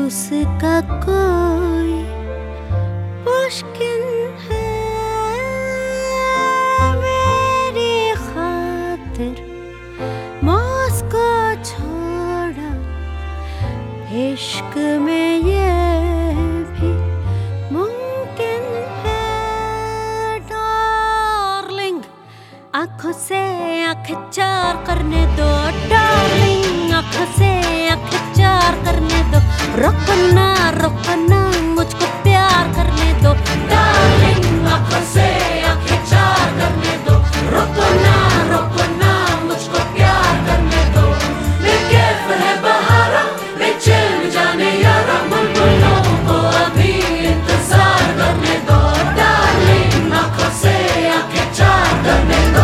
उसका कोई मुश्किल है मेरी खातिर मॉस्को छोड़ा। इश्क में ये भी मुमकिन है डार्लिंग। आंखों से आंखें चार करने दो डार्लिंग, आंखों से आंखें चार करने दो। रुकना रुकना मुझको प्यार करने दो डार्लिंग, आंखों से आंखें चार करने दो। रुकना रुकना मुझको प्यार करने दो। बेकैफ है बहारा बेचैन जाने यारा, बुलबुलों को अभी इंतजार करने दो डार्लिंग, आंखों से आंखें चार करने दो।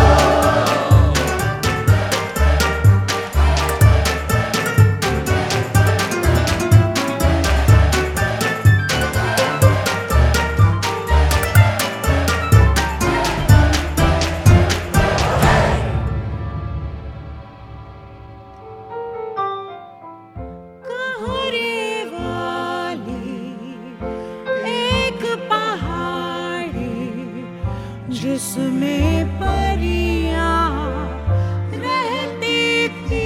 जिसमें परियां रहती थी,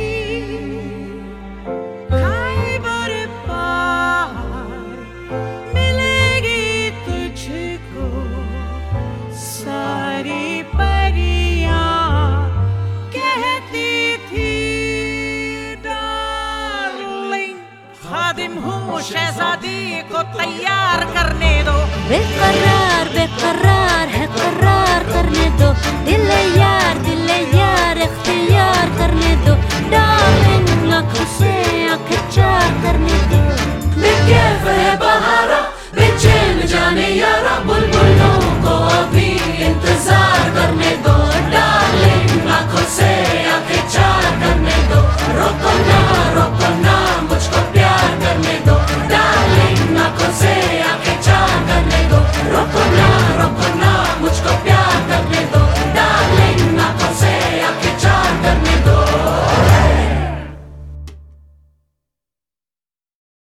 खैबर पार मिलेगी तुझको सारी परियां कहती थी डार्लिंग। खादिम हूँ शहजादी को तैयार करने दो। बेकरार बेकरार है करार करने दो। दिल यार इख्तियार